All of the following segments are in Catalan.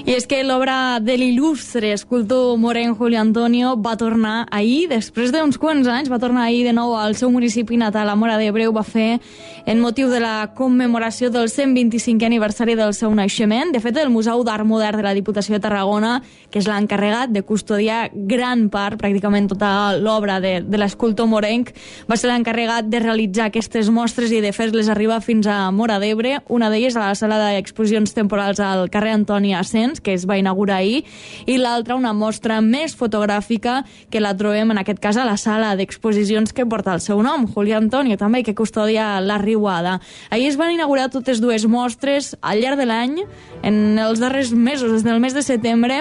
I és que l'obra de l'il·lustre escultor morenc Julio Antonio va tornar ahir, després d'uns quants anys, va tornar ahir de nou al seu municipi natal, a Móra d'Ebre. Ho va fer en motiu de la commemoració del 125è aniversari del seu naixement. De fet, el Museu d'Art Modern de la Diputació de Tarragona, que és l'encarregat de custodiar gran part, pràcticament tota l'obra de l'escultor morenc, va ser l'encarregat de realitzar aquestes mostres i de fer-les arribar fins a Móra d'Ebre. Una d'elles a la sala d'exposicions temporals al carrer Antoni Asens, que es va inaugurar ahir, i l'altra una mostra més fotogràfica que la trobem en aquest cas a la sala d'exposicions que porta el seu nom, Julio Antonio, també, que custodia la Riuada. Ahir es van inaugurar totes dues mostres al llarg de l'any, en els darrers mesos, des del mes de setembre.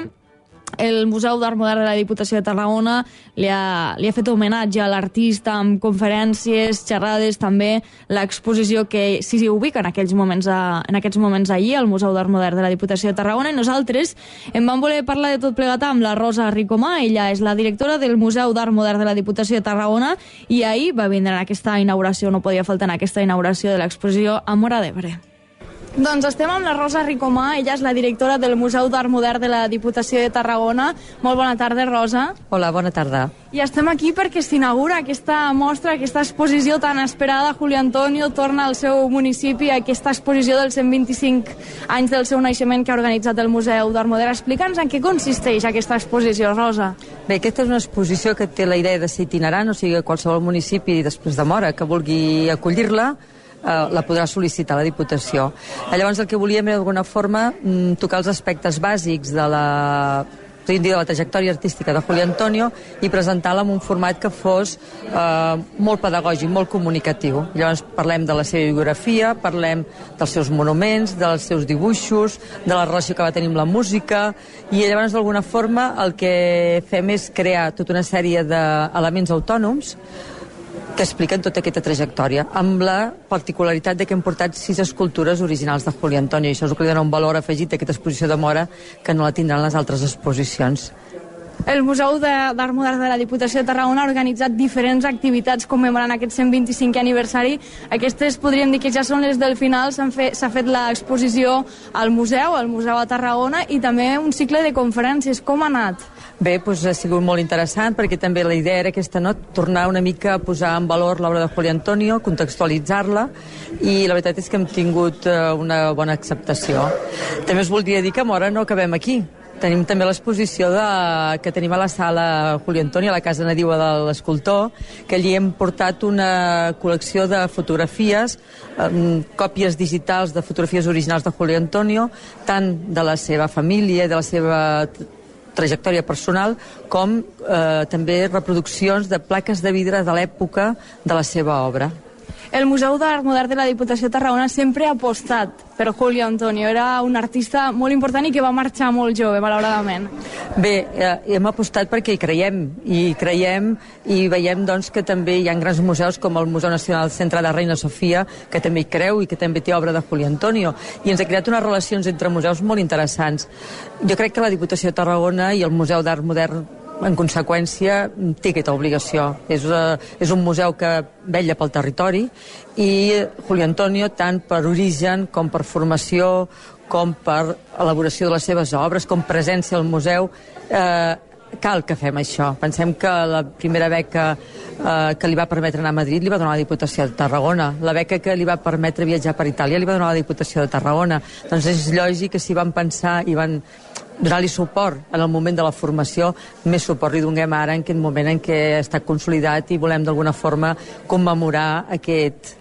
El Museu d'Art Modern de la Diputació de Tarragona li ha fet homenatge a l'artista amb conferències, xerrades, també l'exposició que s'hi ubica en aquests moments allí, al Museu d'Art Modern de la Diputació de Tarragona. I nosaltres en vam voler parlar de tot plegat amb la Rosa Ricomà. Ella és la directora del Museu d'Art Modern de la Diputació de Tarragona i ahir va vindre en aquesta inauguració, no podia faltar en aquesta inauguració de l'exposició a Móra d'Ebre. Doncs estem amb la Rosa Ricomà, ella és la directora del Museu d'Art Modern de la Diputació de Tarragona. Molt bona tarda, Rosa. Hola, bona tarda. I estem aquí perquè s'inaugura aquesta mostra, aquesta exposició tan esperada. Julio Antonio torna al seu municipi, aquesta exposició dels 125 anys del seu naixement que ha organitzat el Museu d'Art Modern. Explica'ns en què consisteix aquesta exposició, Rosa. Bé, aquesta és una exposició que té la idea de ser itinerant, o sigui, qualsevol municipi després de Móra que vulgui acollir-la la podrà sol·licitar a la Diputació. Llavors el que volíem era d'alguna forma tocar els aspectes bàsics de la trajectòria artística de Julio Antonio i presentar-la en un format que fos molt pedagògic, molt comunicatiu. Llavors parlem de la seva biografia, parlem dels seus monuments, dels seus dibuixos, de la relació que va tenir amb la música, i llavors d'alguna forma el que fem és crear tota una sèrie d'elements autònoms que expliquen tota aquesta trajectòria, amb la particularitat de que hem portat 6 escultures originals de Julio Antonio, i això és el que li dona un valor afegit a aquesta exposició de Móra que no la tindran les altres exposicions. El Museu d'Art Modern de la Diputació de Tarragona ha organitzat diferents activitats commemorant aquest 125è aniversari. Aquestes podríem dir que ja són les del final. S'ha fet l'exposició al museu a Tarragona, i també un cicle de conferències. Com ha anat? Bé, doncs ha sigut molt interessant, perquè també la idea era aquesta, no?, tornar una mica a posar en valor l'obra de Julio Antonio, contextualitzar-la, i la veritat és que hem tingut una bona acceptació. També us voldria dir que a Móra no acabem aquí. Tenim també l'exposició que tenim a la sala Julio Antonio, a la casa nadiua de l'escultor, que allí hem portat una col·lecció de fotografies, còpies digitals de fotografies originals de Julio Antonio, tant de la seva família, de la seva trajectòria personal, com també reproduccions de plaques de vidre de l'època de la seva obra. El Museu d'Art Modern de la Diputació de Tarragona sempre ha apostat per Julio Antonio. Era un artista molt important i que va marxar molt jove, malauradament. Bé, hem apostat perquè hi creiem i veiem doncs, que també hi ha grans museus com el Museu Nacional Centre de Reina Sofia, que també hi creu i que també té obra de Julio Antonio. I ens ha creat unes relacions entre museus molt interessants. Jo crec que la Diputació de Tarragona i el Museu d'Art Modern, en conseqüència, té aquesta obligació. És un museu que vetlla pel territori, i Julio Antonio, tant per origen com per formació, com per elaboració de les seves obres, com presència al museu, cal que fem això. Pensem que la primera beca que li va permetre anar a Madrid li va donar la Diputació de Tarragona. La beca que li va permetre viatjar per Itàlia li va donar la Diputació de Tarragona. Doncs és lògic que si van pensar i van donar-li suport en el moment de la formació, més suport li donem ara en aquest moment en què està consolidat i volem d'alguna forma commemorar aquest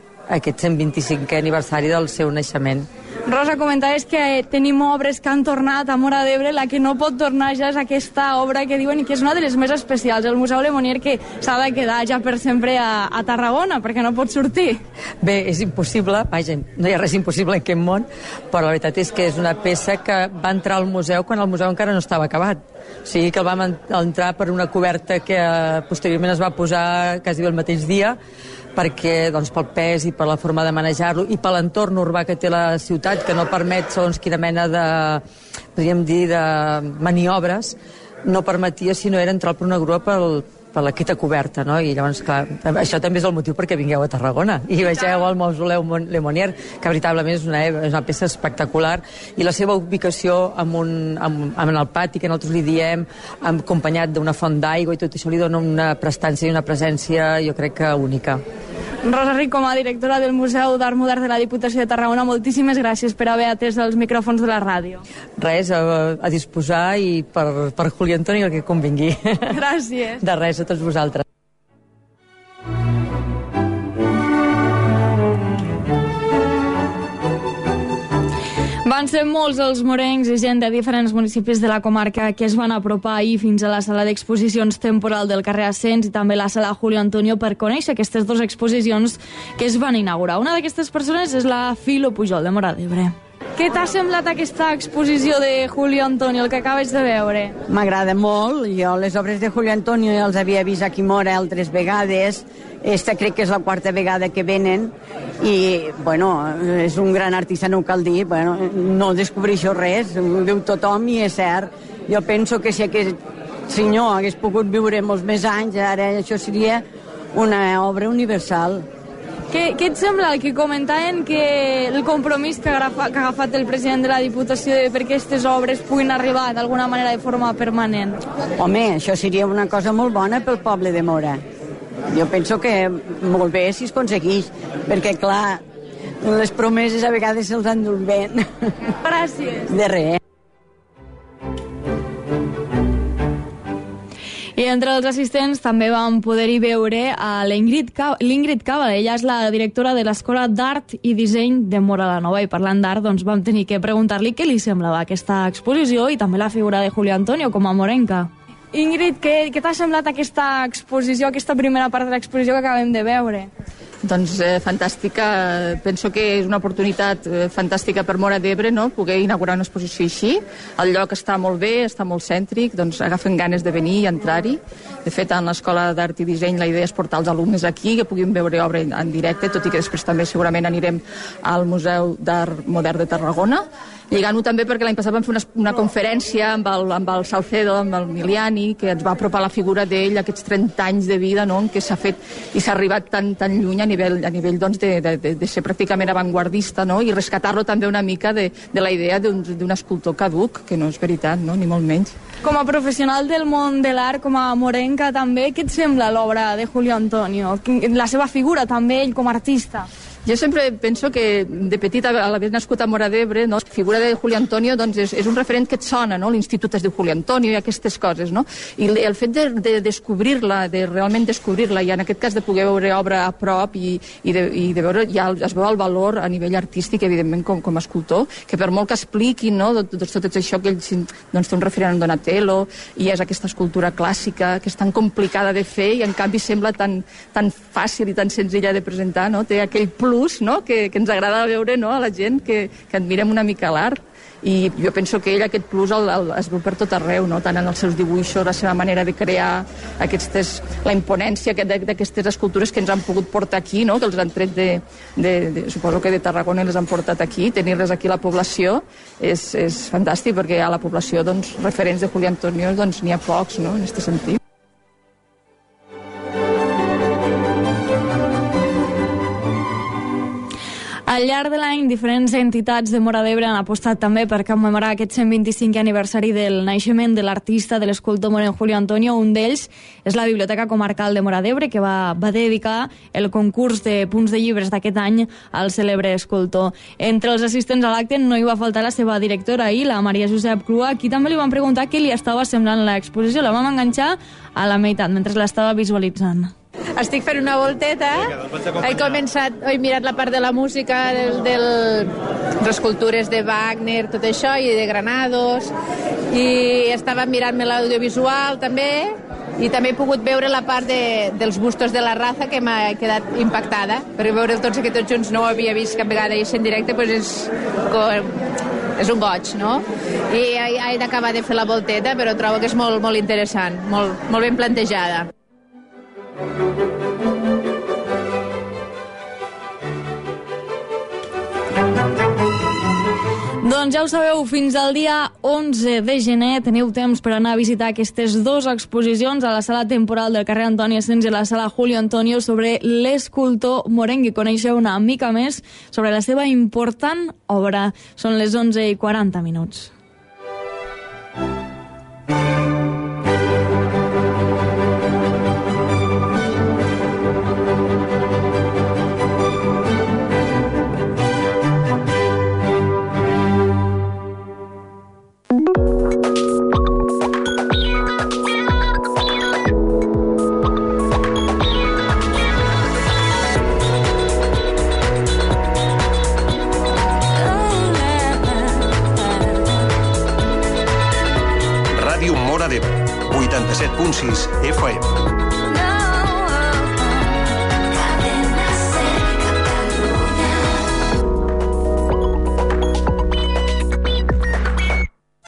125è aniversari del seu naixement. Rosa, comentaves que tenim obres que han tornat a Móra d'Ebre. La que no pot tornar ja és aquesta obra que diuen que és una de les més especials, el Museu Lemonier, que s'ha de quedar ja per sempre a Tarragona, perquè no pot sortir. Bé, és impossible, vaja, no hi ha res impossible en aquest món, però la veritat és que és una peça que va entrar al museu quan el museu encara no estava acabat. O sigui que el vam entrar per una coberta que posteriorment es va posar quasi el mateix dia, perquè doncs, pel pes i per la forma de manejar-lo i per l'entorn urbà que té la ciutat, que no permet segons quina mena de, podríem dir, de maniobres, no permetia, si no era entrar per una grua per la quita coberta, no? I llavors, clar, això també és el motiu perquè vingueu a Tarragona i vegeu el Mausoleu Lemonnier, que veritablement és una peça espectacular, i la seva ubicació en el pati, que nosaltres li diem, acompanyat d'una font d'aigua i tot això li dona una prestància i una presència, jo crec que única. Rosa Ric, com a directora del Museu d'Art Modern de la Diputació de Tarragona, moltíssimes gràcies per haver atès els micròfons de la ràdio. Res, a disposar, i per Juli Antoni el que convingui. Gràcies. De res, a tots vosaltres. Van ser molts els morencs i gent de diferents municipis de la comarca que es van apropar ahir fins a la sala d'exposicions temporal del carrer Ascens i també la sala Julio Antonio per conèixer aquestes dues exposicions que es van inaugurar. Una d'aquestes persones és la Filo Pujol, de Móra d'Ebre. Què t'ha semblat aquesta exposició de Julio Antonio, el que acabes de veure? M'agrada molt. Jo les obres de Julio Antonio els havia vist aquí a Móra altres vegades. Esta crec que és la quarta vegada que venen i, bueno, és un gran artista, no ho cal dir. Bueno, no descobreixo res, ho diu tothom i és cert. Jo penso que si aquest senyor hagués pogut viure molts més anys, ara això seria una obra universal. Què et sembla el que comentaven que el compromís que ha agafat el president de la Diputació perquè aquestes obres puguin arribar d'alguna manera de forma permanent? Home, això seria una cosa molt bona pel poble de Móra. Jo penso que molt bé si es aconsegueix, perquè, clar, les promeses a vegades se'ls enduen bé. Gràcies. De res. I entre els assistents també vam poder-hi veure a l'Ingrid Càbala. Ella és la directora de l'Escola d'Art i Disseny de Móra la Nova, i parlant d'art doncs, vam tenir que preguntar-li què li semblava aquesta exposició i també la figura de Julio Antonio com a morenca. Ingrid, què t'ha semblat aquesta exposició, aquesta primera part de l'exposició que acabem de veure? Doncs fantàstica, penso que és una oportunitat fantàstica per Móra d'Ebre, no? Poder inaugurar una exposició així. El lloc està molt bé, està molt cèntric, doncs agafen ganes de venir i entrar-hi. De fet, en l'Escola d'Art i Disseny la idea és portar els alumnes aquí, que puguin veure obra en directe, tot i que després també segurament anirem al Museu d'Art Modern de Tarragona. Lligant-ho també perquè l'any passat vam fer una conferència amb el Salcedo, amb el Miliani, que ens va apropar la figura d'ell, aquests 30 anys de vida, no?, en què s'ha fet i s'ha arribat tan lluny a nivell doncs, de ser pràcticament avantguardista, no?, i rescatar-lo també una mica de la idea d'un escultor caduc, que no és veritat, no?, ni molt menys. Com a professional del món de l'art, com a morenca també, què et sembla l'obra de Julio Antonio? La seva figura també, ell com a artista? Jo sempre penso que de petita, a l'haver nascut a Móra d'Ebre, no, la figura de Julio Antonio doncs, és un referent que et sona, no? L'institut es diu Julio Antonio i aquestes coses, no? I el fet de descobrir-la, de realment descobrir-la, i en aquest cas de poder veure obra a prop i de veure, ja es veu el valor a nivell artístic, evidentment, com a escultor, que per molt que expliquin, no, tot això que ell doncs, té un referent en Donatello, i és aquesta escultura clàssica, que és tan complicada de fer i en canvi sembla tan fàcil i tan senzilla de presentar, no? Té aquell plus, no?, que ens agrada veure, no?, a la gent que admirem una mica l'art, i jo penso que ell aquest plus es veu per tot arreu, no?, tant en els seus dibuixos, la seva manera de crear la imponència d'aquestes escultures que ens han pogut portar aquí, no?, que els han tret suposo que de Tarragona i les han portat aquí, tenir-les aquí a la població és fantàstic, perquè a la població doncs, referents de Julio Antonio doncs, n'hi ha pocs, no?, en aquest sentit. Al llarg de l'any, diferents entitats de Móra d'Ebre han apostat també per commemorar aquest 125è aniversari del naixement de l'artista, de l'escultor moreno Julio Antonio. Un d'ells és la Biblioteca Comarcal de Móra d'Ebre, que va dedicar el concurs de punts de llibres d'aquest any al cèlebre escultor. Entre els assistents a l'acte no hi va faltar la seva directora ahir, la Maria Josep Crua. Aquí també li van preguntar què li estava semblant l'exposició. La vam enganxar a la meitat, mentre l'estava visualitzant. Estic fent una volteta, he mirat la part de la música, les escultures de Wagner, tot això, i de Granados, i estava mirant-me l'audiovisual també, i també he pogut veure la part dels bustos de la raza, que m'ha quedat impactada, perquè veure tots aquests junts no ho havia vist cap vegada així en directe, doncs és un goig, no? I he d'acabar de fer la volteta, però trobo que és molt, molt interessant, molt ben plantejada. Doncs ja ho sabeu, fins al dia 11 de gener teniu temps per anar a visitar aquestes dues exposicions a la sala temporal del carrer Antoni Asens i a la sala Julio Antonio sobre l'escultor morenc, i conèixer una mica més sobre la seva important obra. Són les 11:40. Ràdio Móra d'Ebre, 87.6 FM.